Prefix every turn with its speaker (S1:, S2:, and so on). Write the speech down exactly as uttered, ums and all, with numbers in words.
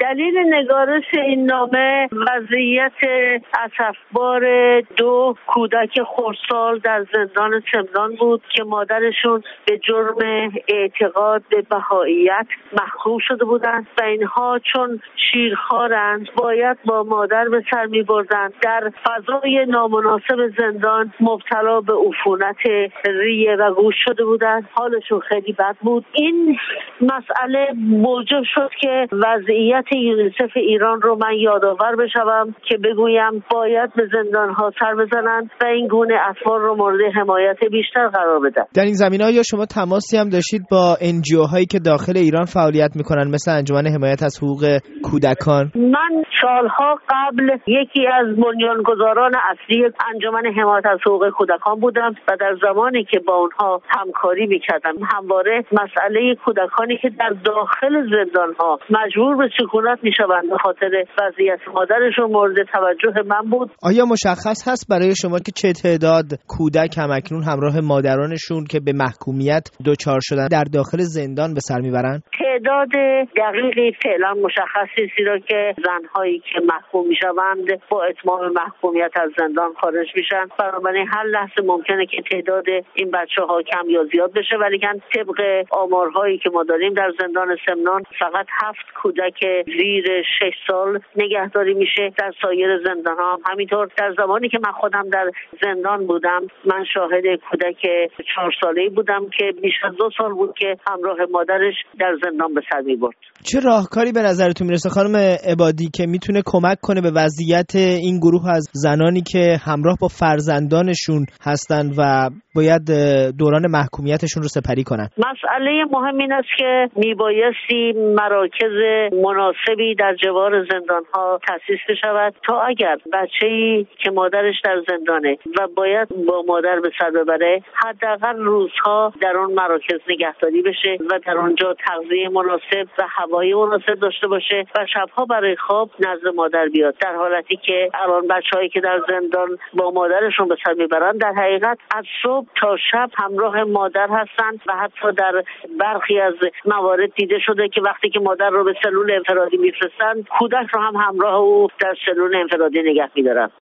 S1: دلیل نگارش این نامه وضعیت اسفبار دو کودک خردسال در زندان سمنان بود که مادرشون به جرم اعتقاد به بهائیت محکوم شده بودند و اینها چون شیرخوارند باید با مادر به سر می بردند. در فضای نامناسب زندان مبتلا به عفونت ریه و گوش شده بودند. حالشون خیلی بد بود. این مسئله موجب شد که وضعیت یونیسف ایران رو من یادآور بشوم که بگویم باید به زندان‌ها سر بزنند و این گونه اطفال رو مورد حمایت بیشتر قرار بدن.
S2: در این زمینه یا شما تماسی هم داشتید با ان جی او هایی که داخل ایران فعالیت میکنن مثل انجمن حمایت از حقوق کودکان؟
S1: من سالها قبل یکی از بنیانگذاران اصلی انجمن حمایت از حقوق کودکان بودم و در زمانی که با اونها همکاری میکردم همواره مسئله کودکانی که در داخل زندان‌ها مجبور به سکونت میشوند به خاطر وضعیت مادرشون مورد توجه من بود.
S2: آیا مشخص هست برای شما که چه تعداد کودک همکنون همراه مادرانشون که به محکومیت دچار شدن در داخل زندان به سر میبرند؟
S1: تعداد دقیقی فعلا مشخص نیست، زیرا که زنهایی که محکوم میشوند با اتمام محکومیت از زندان خارج میشن. بنابراین هر لحظه ممکنه که تعداد این بچه‌ها کم یا زیاد بشه، ولی که طبق آمارهایی که ما داریم در زندان سمنان فقط هفت کودک زیر شش سال نگهداری میشه. در سایر زندان‌ها هم همینطور. در زمانی که من خودم در زندان بودم من شاهد کودک چهار ساله‌ای بودم که بیش از دو سال بود که همراه مادرش در زندان به سر می‌برد.
S2: چه راهکاری به نظرتون میرسه خانم عبادی که میتونه کمک کنه به وضعیت این گروه از زنانی که همراه با فرزندانشون هستن و باید دوران محکومیتشون رو سپری کنن؟
S1: مسئله مهم این است که میبایستی مراکز مناسبی در جوار زندان‌ها تأسیس بشود تا اگر بچه‌ای که مادرش در زندانه و باید با مادر به سر ببره حداقل روزها در اون مراکز نگهداری بشه و در اونجا تغذیه مناسب و هوای مناسب داشته باشه و شبها برای خواب نزد مادر بیاد. در حالتی که الان بچه‌هایی که در زندان با مادرشون به سر میبرن در حقیقت از صبح تا شب همراه مادر هستند و حتی در برخی از موارد دیده شده که وقتی که مادر رو به سلول انفرادی میفرستن کودک رو هم همراه او در سلول انفرادی نگه میدارن.